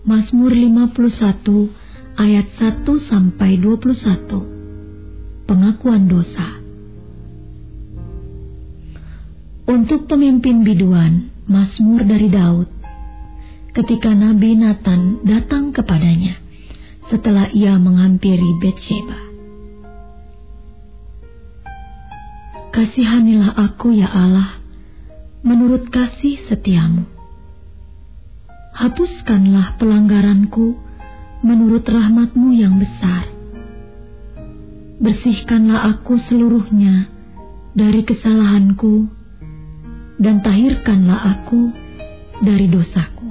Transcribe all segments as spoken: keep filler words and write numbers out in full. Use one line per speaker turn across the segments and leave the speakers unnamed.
Mazmur lima puluh satu ayat satu sampai dua puluh satu. Pengakuan dosa. Untuk pemimpin biduan, Mazmur dari Daud. Ketika Nabi Nathan datang kepadanya setelah ia menghampiri Betsheba. Kasihanilah aku ya Allah, menurut kasih setiamu. Hapuskanlah pelanggaranku menurut rahmat-Mu yang besar. Bersihkanlah aku seluruhnya dari kesalahanku, dan tahirkanlah aku dari dosaku.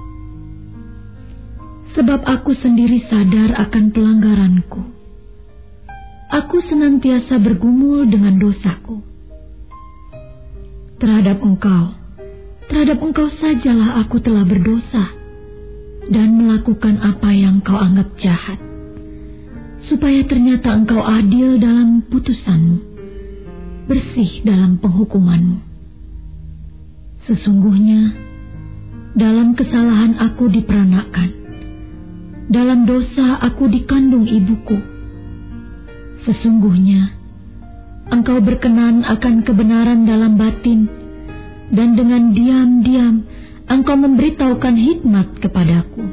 Sebab aku sendiri sadar akan pelanggaranku. Aku senantiasa bergumul dengan dosaku. Terhadap Engkau, terhadap Engkau sajalah aku telah berdosa dan melakukan apa yang Kau anggap jahat, supaya ternyata Engkau adil dalam putusan-Mu, bersih dalam penghukuman-Mu. Sesungguhnya, dalam kesalahan aku diperanakkan, dalam dosa aku dikandung ibuku. Sesungguhnya, Engkau berkenan akan kebenaran dalam batin, dan dengan diam-diam Engkau memberitahukan hikmat kepadaku.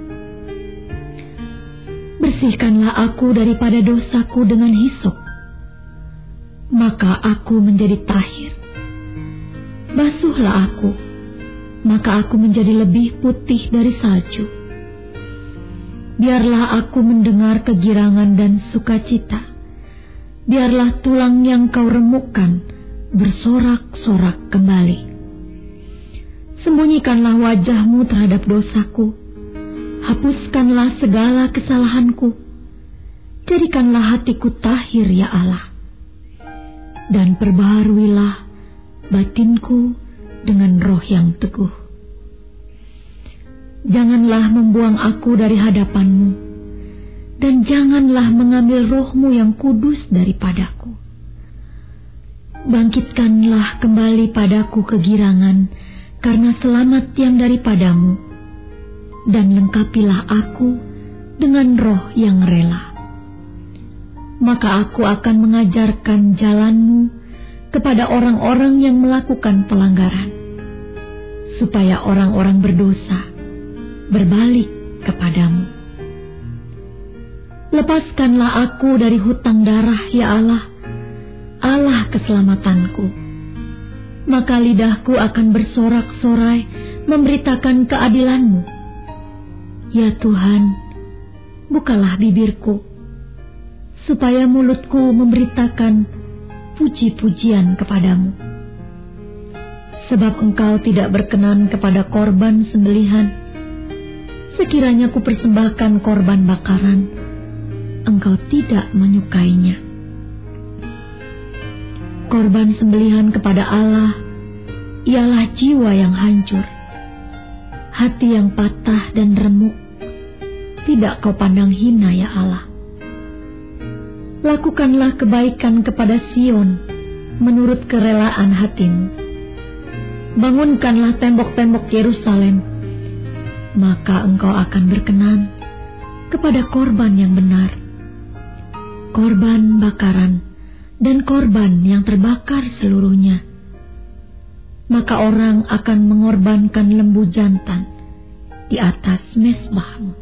Bersihkanlah aku daripada dosaku dengan hisop, maka aku menjadi tahir. Basuhlah aku, maka aku menjadi lebih putih dari salju. Biarlah aku mendengar kegirangan dan sukacita. Biarlah tulang yang Kau remukkan bersorak-sorak kembali. Sembunyikanlah wajah-Mu terhadap dosaku. Hapuskanlah segala kesalahanku. Jadikanlah hatiku tahir ya Allah. Dan perbaharuilah batinku dengan roh yang teguh. Janganlah membuang aku dari hadapan-Mu, dan janganlah mengambil roh-Mu yang kudus daripadaku. Bangkitkanlah kembali padaku kegirangan karena selamat yang daripada-Mu, dan lengkapilah aku dengan roh yang rela. Maka aku akan mengajarkan jalan-Mu kepada orang-orang yang melakukan pelanggaran, supaya orang-orang berdosa berbalik kepadamu. Lepaskanlah aku dari hutang darah, ya Allah, Allah keselamatanku. Maka lidahku akan bersorak-sorai memberitakan keadilan-Mu. Ya Tuhan, bukalah bibirku, supaya mulutku memberitakan puji-pujian kepadamu. Sebab Engkau tidak berkenan kepada korban sembelihan. Sekiranya ku persembahkan korban bakaran, Engkau tidak menyukainya. Korban sembelihan kepada Allah ialah jiwa yang hancur, hati yang patah dan remuk. Tidak Kau pandang hina, ya Allah. Lakukanlah kebaikan kepada Sion menurut kerelaan hati-Mu. Bangunkanlah tembok-tembok Yerusalem, maka Engkau akan berkenan kepada korban yang benar, korban bakaran dan korban yang terbakar seluruhnya. Maka orang akan mengorbankan lembu jantan di atas mezbah-Mu.